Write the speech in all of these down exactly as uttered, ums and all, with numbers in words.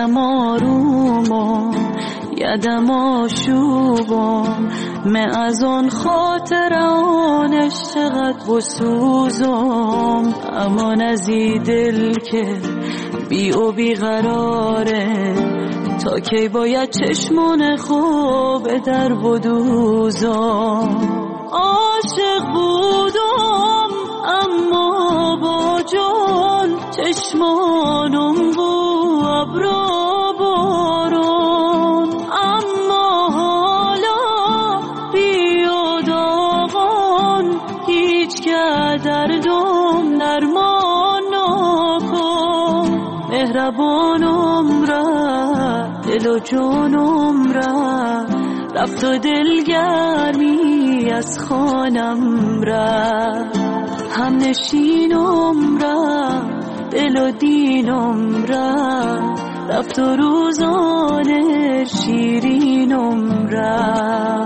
یدم آرومم یدم آشوبم من از اون خاطر آنش چقدر بسوزم امان از ای دل که بی و بی قراره تا کی باید چشمون خوب در بدوزم عاشق بودم اما با جان چشمانم بو ابرا بارون اما حالا بی و داغان هیچ که دردم درمان نکن مهربانم را دل و جانم را رفت و دلگرمی از خانم را هم نشینم را دل و دینم را رفت و روزان شیرینم را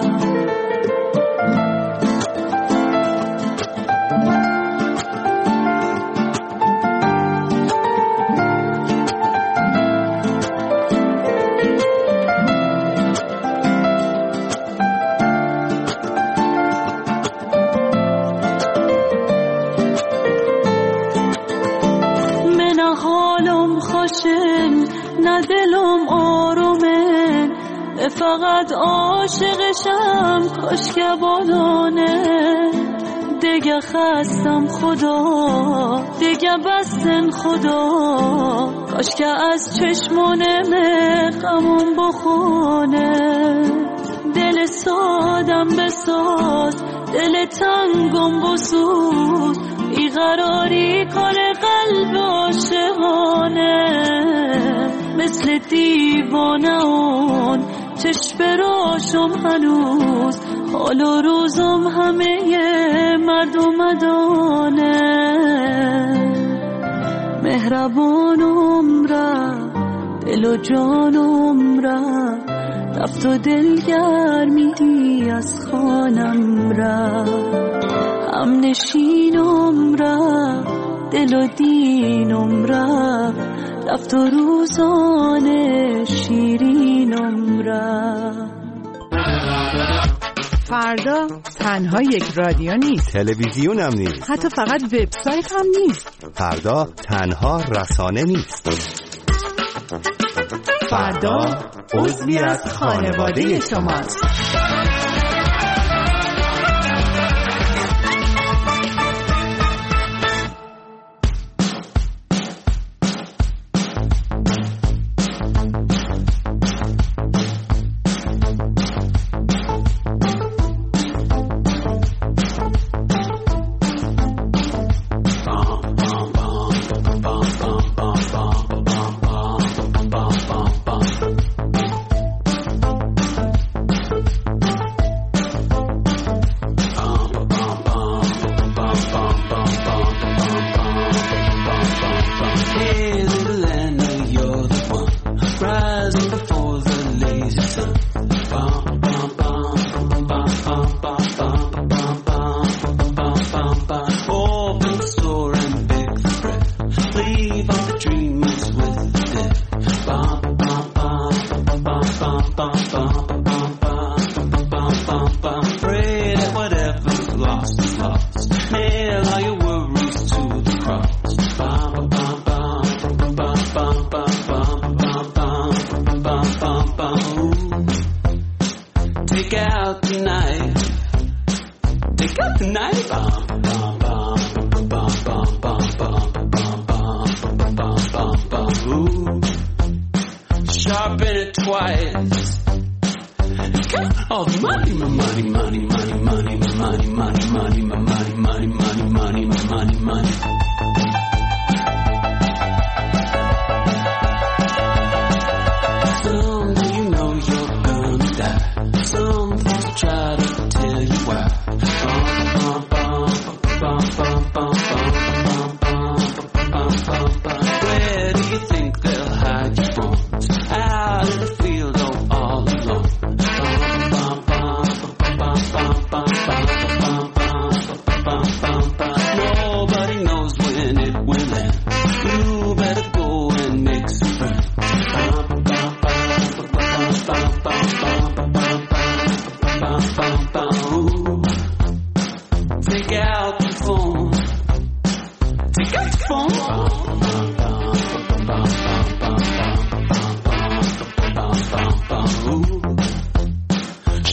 نه دلم آرومه فقط عاشقشم کاش که بادانه دیگه خستم خدا دیگه بستن خدا کاش که از چشمانم غمم بخونه دل سادم بساز دل تنگم بسوز ای قراری کار قلب عاشقانه مثل دیوانه اون چشم راشم هنوز حال و روزم همه مردم دانه مهربانم را دل و جانم را رفت و دلگرمی از خانم را هم نشینم را دل و دینم را رفت و روزان شیرینم را فردا تنها یک رادیو نیست تلویزیون هم نیست حتی فقط وبسایت هم نیست فردا تنها رسانه نیست فردا عضوی از خانواده شماست Nobody knows where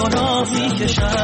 گناه میکشم.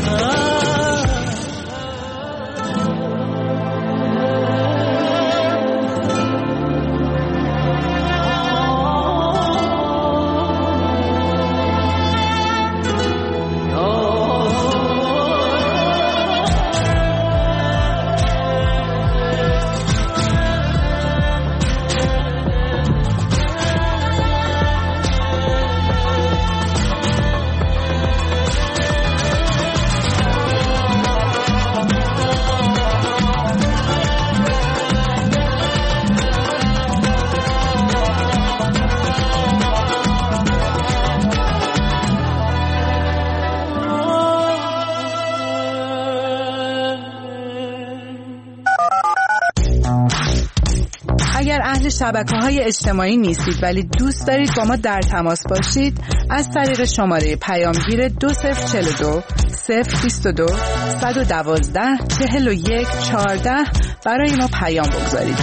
اگر اهل شبکه‌های اجتماعی نیستید ولی دوست دارید با ما در تماس باشید، از طریق شماره پیامگیر دو صفر چهل و دو صفر بیست و دو صد و دوازده چهل و یک چهارده برای ما پیام بگذارید.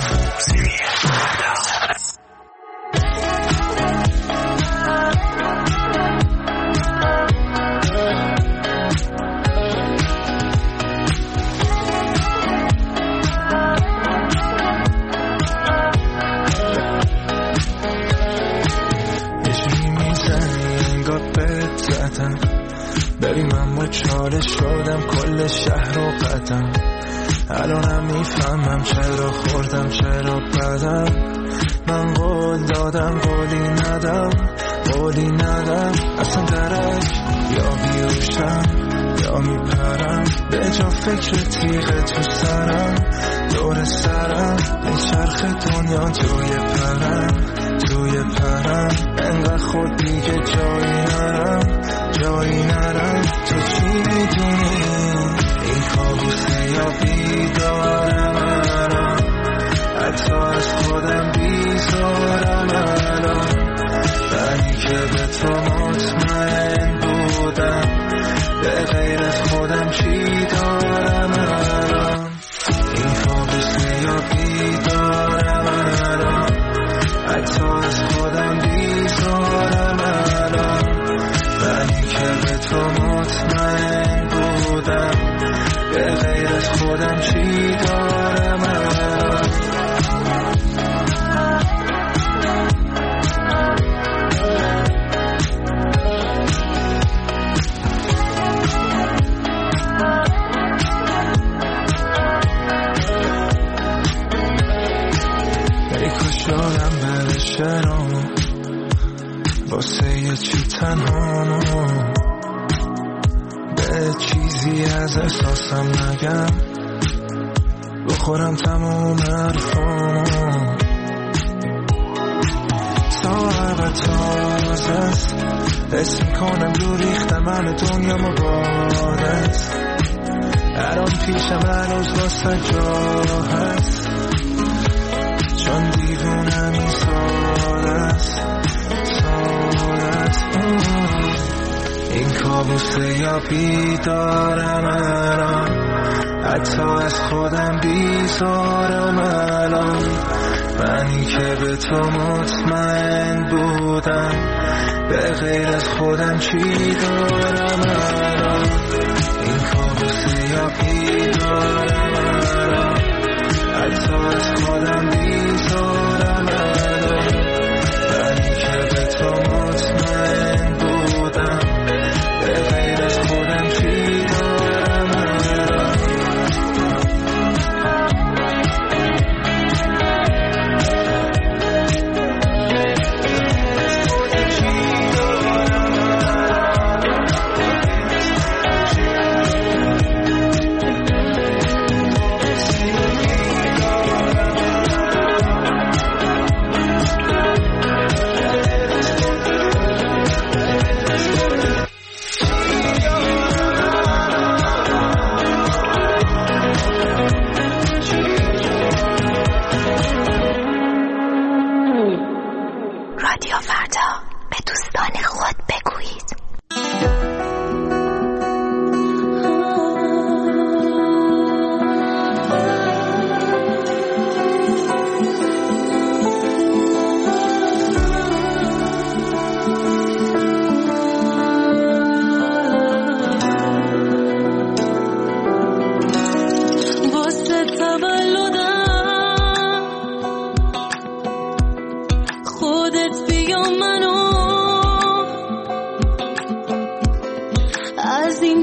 چالش شدم کل شهر و قدم، الانم میفهمم چرا خوردم چرا بدم. من قول دادم قولی ندم قولی ندم، اصلا درک یا بیوشم یا میپرم، به جا فکر تیغ تو سرم دور سرم، به چرخ دنیا توی پرم توی پرم، انقدر خود دیگه جایی نرم جایی نرم. تو چی میدونی این کابوسه یا بیدارم الان، حتی از خودم بیزارم الان، بنی که به تو مطمئن بودم، به غیر از خودم چی دارم الان. این کابوسه یا بیدارم الان، حتی از خودم بیزارم الان، بنی که به تو مطمئن بودم، به غیر از خودم چی دارم الان. ای کاش یادم بره شرامو، واسه یه چی تنهامو، به چیزی از احساسم نگم، بخورم تموم حرفامو. ساعت تازه است، حس میکنم دور ریختم همه دنیا مباد است، الان پیشم هنوز واسه جا هست، چون دیوونم این ساده است ساده است. این کابوسه یا بیدارم الان، حتی از خودم بیزارم الان، منی که به تو مطمئن بودم، به غیر از خودم چی دارم الان. این کابوسه یا بیدارم الان، حتی از خودم بیزارم الان، منی که به تو مطمئن بودم، به غیر از خودم چی دارم الان. چی دارم الان.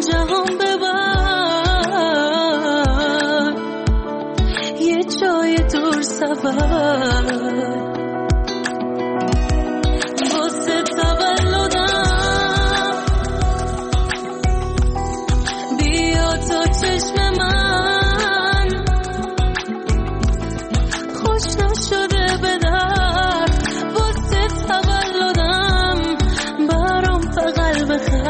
جهان ببر، یه جای دور سفر. واسه تولدم بیا تا چشم من خوش نشده بدر. واسه تولدم برام فقط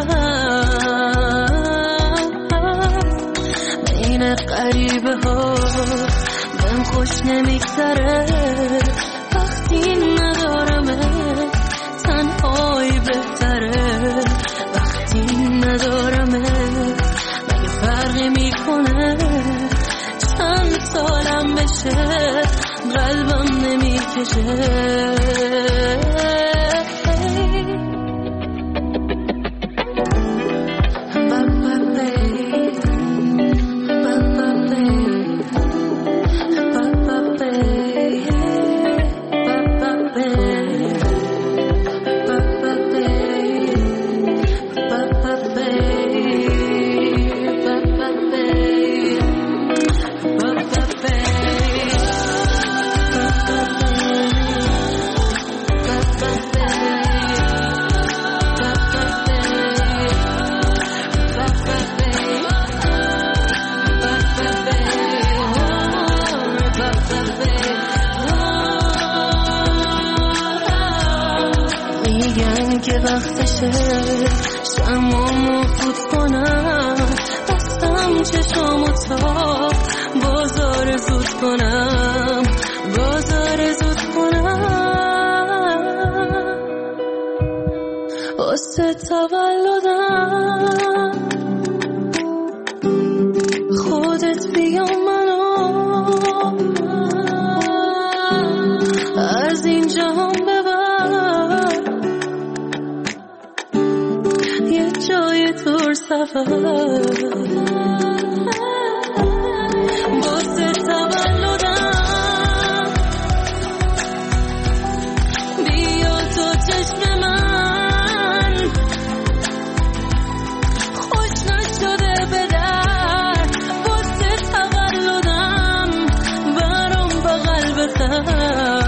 بخند. بین غریبه ها بهم خوش نمیگذره وقتی ندارمه، تنهایی بهتره وقتی ندارمه. مگه فرقی میکنه چند سالم بشه قلبم نمیکشه. وقتشه شمامو فوت کنم، بستم چشامو تا بازار زود کنم، بازار زود کنم. واسه تولدم خودت بیا منو از این جهان ببر، یه جای دور سفر. واسه تولدم بیا تو چشم من خوش نشده بدر. واسه تولدم برام بغل بخند.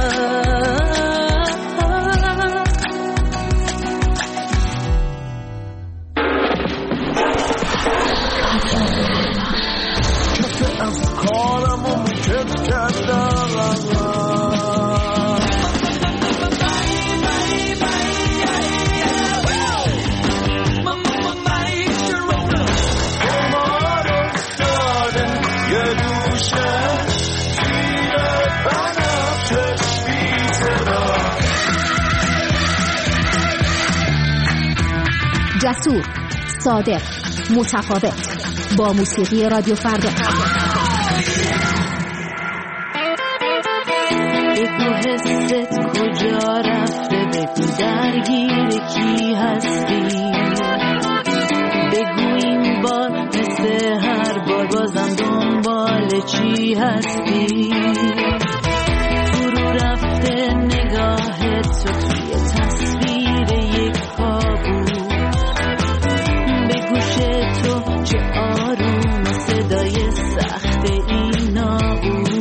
جسور، صادق، متفاوت، با موسیقی رادیو فردا. بگو حست کجا رفته، بگو درگیر کی هستی، بگو این بار مثل هر بار بازم دنبال چی هستی. فرو رفته نگاه تو توی تصویر یک خوابو، تو چه آروم صدای سخت اینا بود.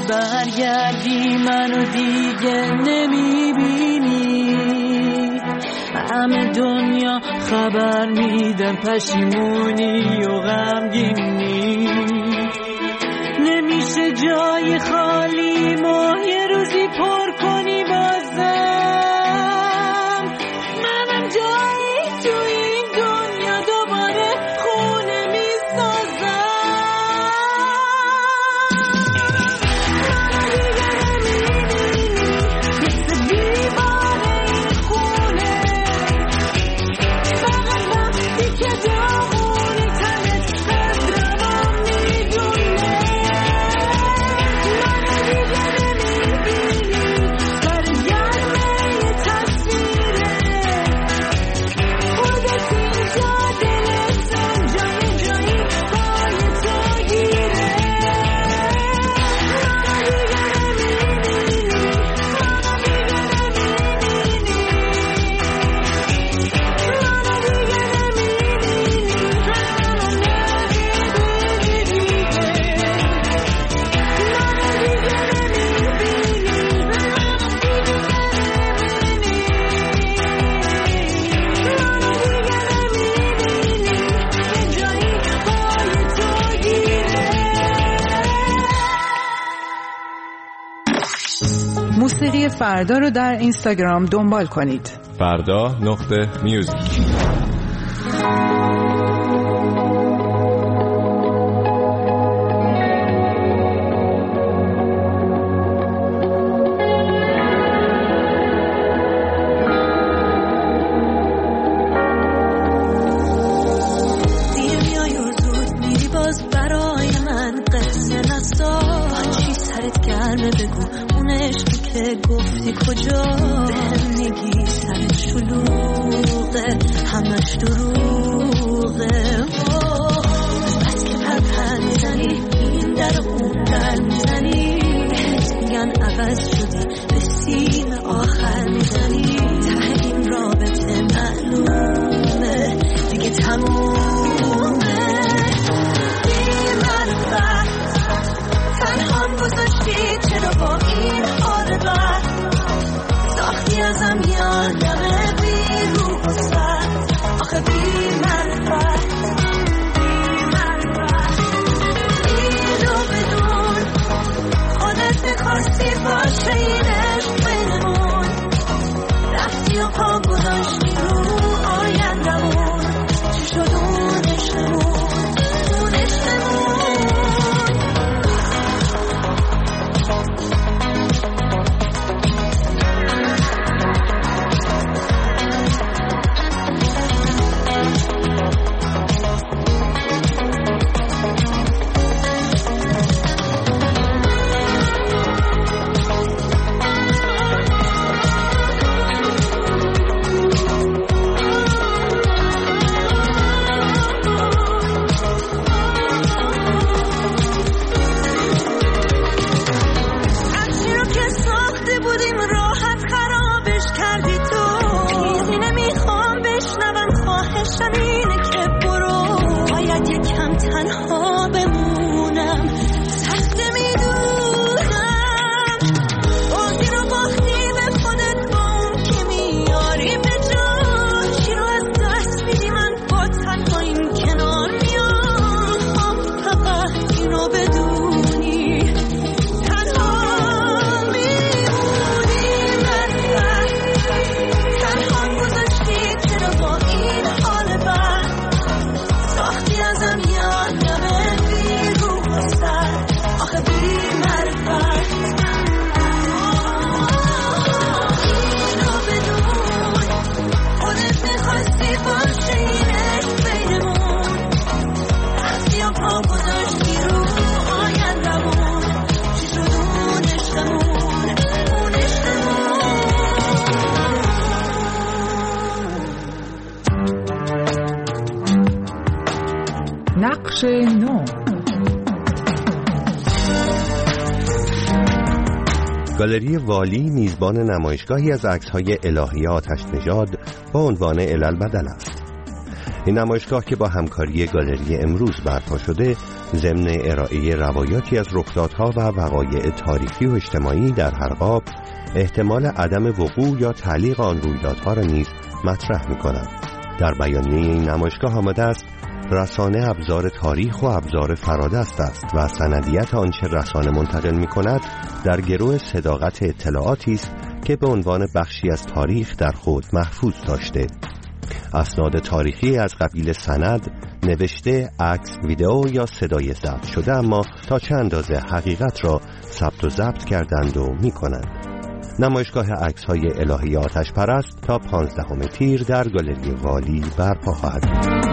برگردی منو دیگه نمیبینی، همه دنیا خبر میدن پشیمونی و غمگینی، نمیشه جای خالی ما یه روزی پر کنی بازم، منم جایی تو این دنیا دوباره خونه میسازم. موسیقی فردا رو در اینستاگرام دنبال کنید. فردا نقطه میوزیک. گفتی کجا بهم میگی سر شلوغه همش دروغه، بس که پرپر میزنی این در اون در میزنی، بهت میگن عوض شدی به سیم آخر میزنی، ته این رابطه معلومه دیگه تمومه، بی معرفت تنهام گذاشتی چرا با این حال بد، ساختی ازم یادمه بی رو حسفت، آخه بی معرفت بی معرفت، اینو بدون خودت میخواستی باشه این عشق بینمون، رفتی و پا گذاشتی رو آیندمون، چی شد اون عشقمون اون عشقمون. نقش نو. گالری والی میزبان نمایشگاهی از عکس‌های الهی آتش نژاد با عنوان علل بدل است. این نمایشگاه که با همکاری گالری امروز برپا شده ضمن ارائه روایاتی از رخدادها و وقایع تاریخی و اجتماعی در هر باب احتمال عدم وقوع یا تعلیق آن رویدادها را نیز مطرح می‌کند. در بیانیه این نمایشگاه آمده است رسانه ابزار تاریخ و ابزار فرادست است و سندیت آنچه رسانه منتقل می‌کند در گرو صداقت اطلاعاتی است که به عنوان بخشی از تاریخ در خود محفوظ داشته. اسناد تاریخی از قبیل سند، نوشته، عکس، ویدئو یا صدای ضبط شده اما تا چه اندازه حقیقت را ثبت و ضبط کردند و می‌کنند. نمایشگاه عکس‌های الهی آتش پرست تا پانزدهم تیر در گالری والی برپا خواهد بود.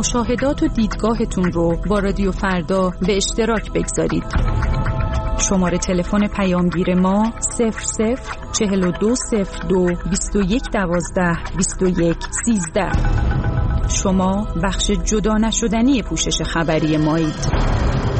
مشاهدات و دیدگاهتون رو با رادیو فردا به اشتراک بگذارید. شماره تلفن پیامگیر ما صفر صفر چهل و دو صفر دو بیست و یک دوازده بیست و یک سیزده. شما بخش جدا نشدنی پوشش خبری مایید.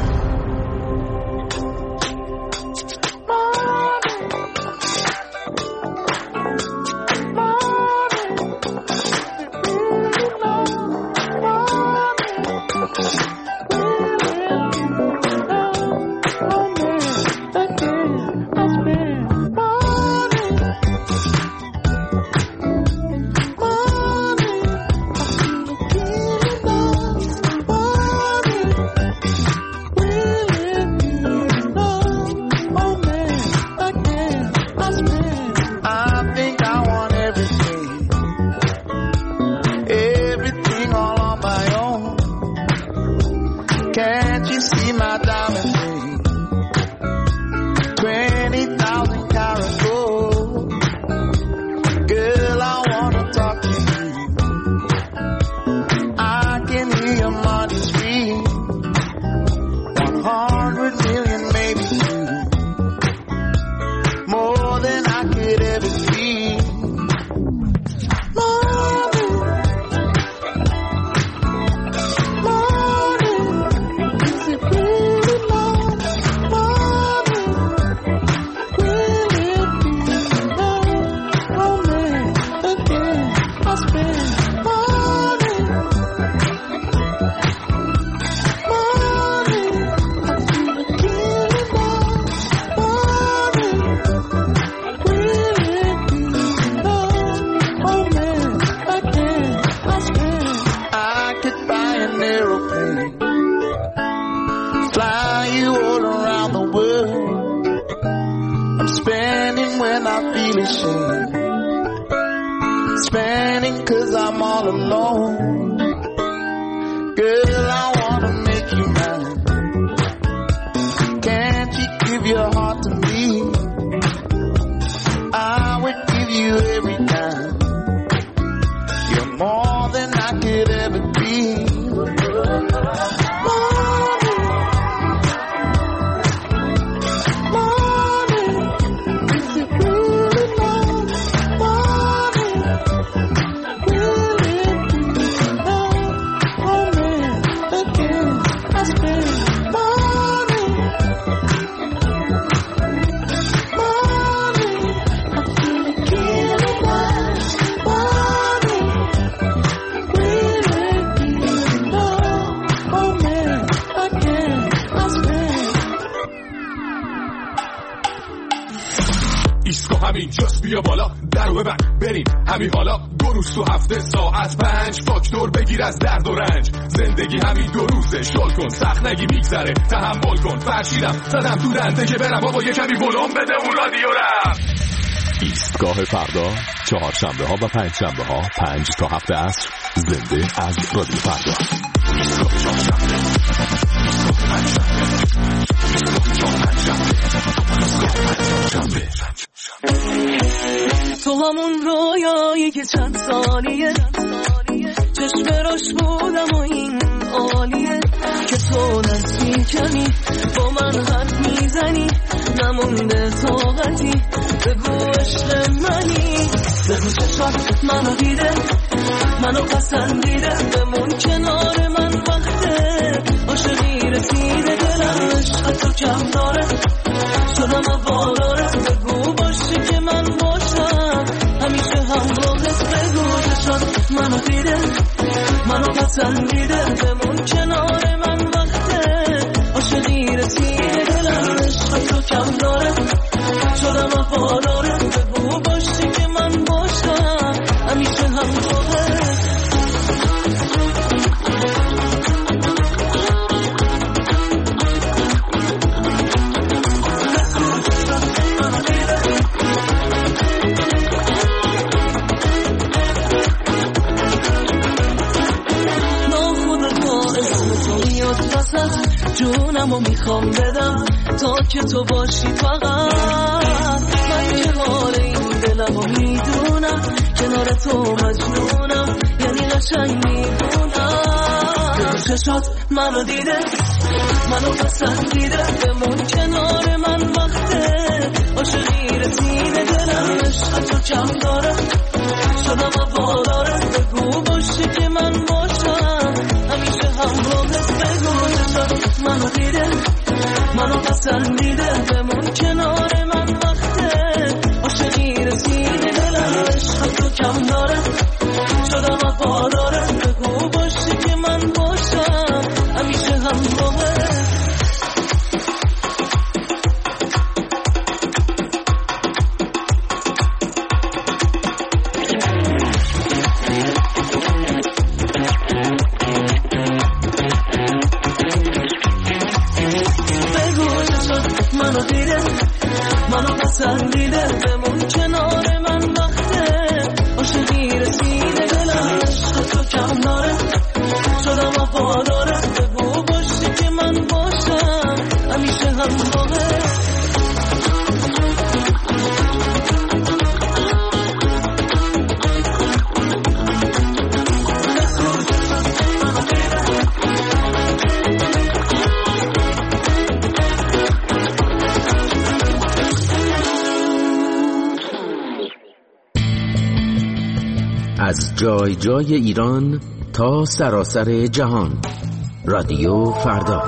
بیا بالا درو ببند بریم همین حالا دو روز تو هفته ساعت پنج فاکتور بگیر از درد و رنج زندگی همین دو روزه شل کن سخت نگی میگذره تحمل کن فرشیدم زدم تو دنده که برم بابا یه کمی ولوم بده اون رادیو رم. ایستگاه فردا چهارشنبه ها و پنج شنبه ها پنج تا هفت عصر زنده از رادیو فردا. ایستگاه چهارشنبه ایستگاه پنجشنبه ایستگاه پنجشنبه ایستگاه پنجشنبه. تو همون رویایی که چند ثانیه چشم روش بودم و این عالیه که تو نزدیکمی با من حرف میزنی نمونده طاقتی بگو عشق منی بگو چشات منو دیده منو پسندیده بمون کنار من وقته عاشقی رسیده دلم عشق تو کم داره شدم واداره بگو باشی که من باشم همیشه همراهت بگو چشات منو دیده منو پسندیده بمون کنار من وقته عاشقی رسیده دلم عشق تو کم داره شدم وفاداره بگو باشی که من باشم همیشه همراهت. جونمو میخوام بدم تا که تو باشی فقط من که حال این دلمو میدونم کنار تو مجنونم یعنی قشنگ میدونم چشات منو دیده منو پسندیده بمون کنار من وقته عاشقی رسیده دلم عشق تو کم داره شدم وفاداره بگو باشی که من باشم همیشه همراهت بگو چشات منو دیده منو پسندیده بمون کنار من وقته عاشقی رسیده دلم عشق تو کم داره شدم وفاداره بگو باشی که من باشم همیشه همراهت پسندیده بمون کنار من وقته عاشقی رسیده دلم عشق تو کم داره شدم وفاداره بگو باشی که من باشم همیشه همراهت از جای جای ایران تا سراسر جهان، رادیو فردا.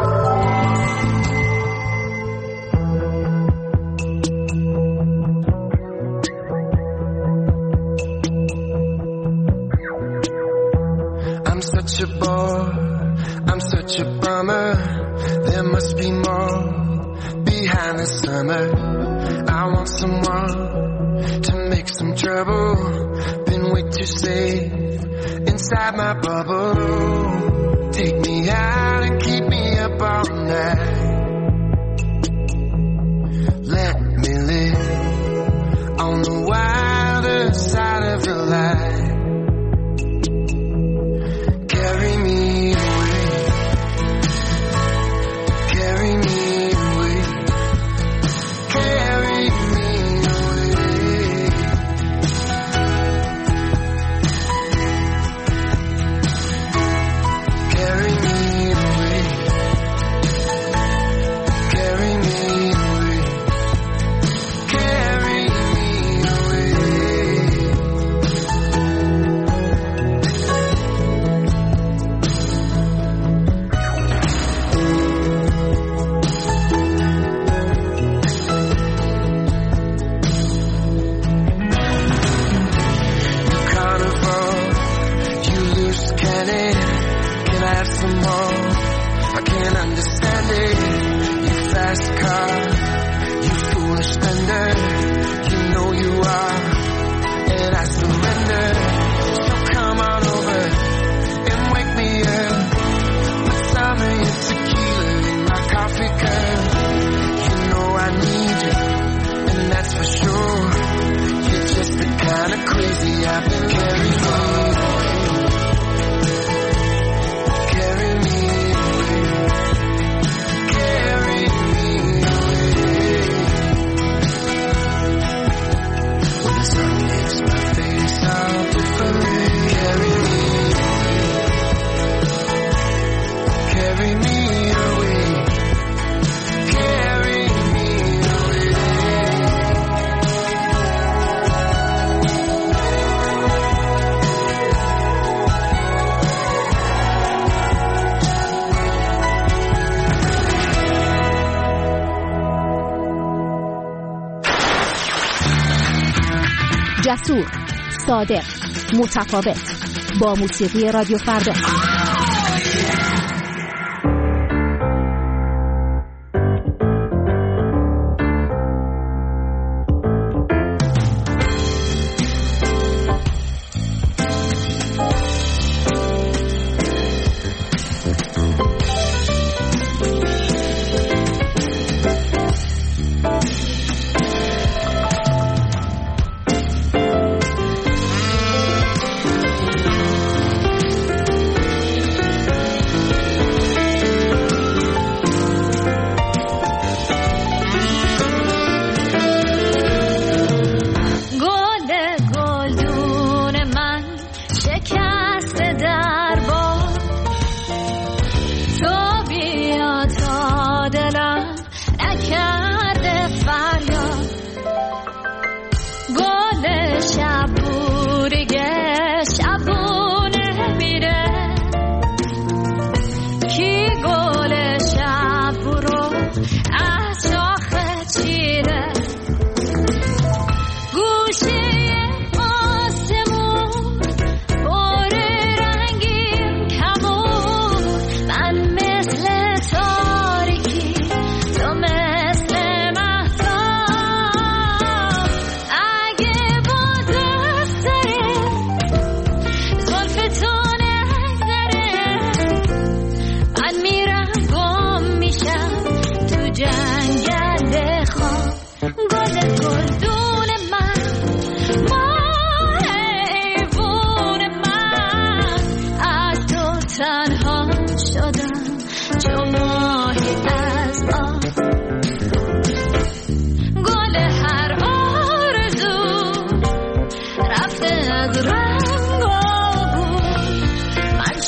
I'm such a bore, I'm such a bummer. There must be more behind the summer. I want someone to make some trouble. Been way too safe inside my bubble. Take me out and keep me up all night. Let me live on the wilder side of the light. Carry me away, carry me away, carry me away. Carry me away, carry me away, carry me away. You carnival, you loose cannon. Can I have some more? I can't understand it. You fast car, you foolish spender. You know you are, and I surrender. So come on over and wake me up. Put some of your tequila in my coffee cup. You know I need you, and that's for sure. You're just the kind of crazy I've been carrying on. Carry me away, carry me away. When the sun makes my face all different. Carry me away, carry me away, carry me away. جسور، صادق، متفاوت، با موسیقی رادیو فردا.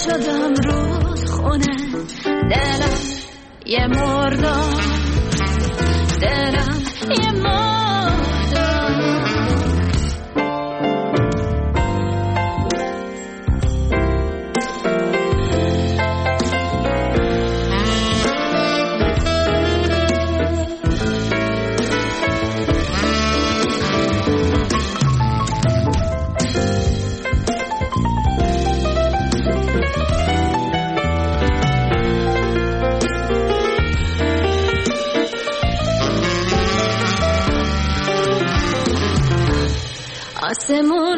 شدم رودخونه، دلم یه مردار، دلم یه مردار. آسمون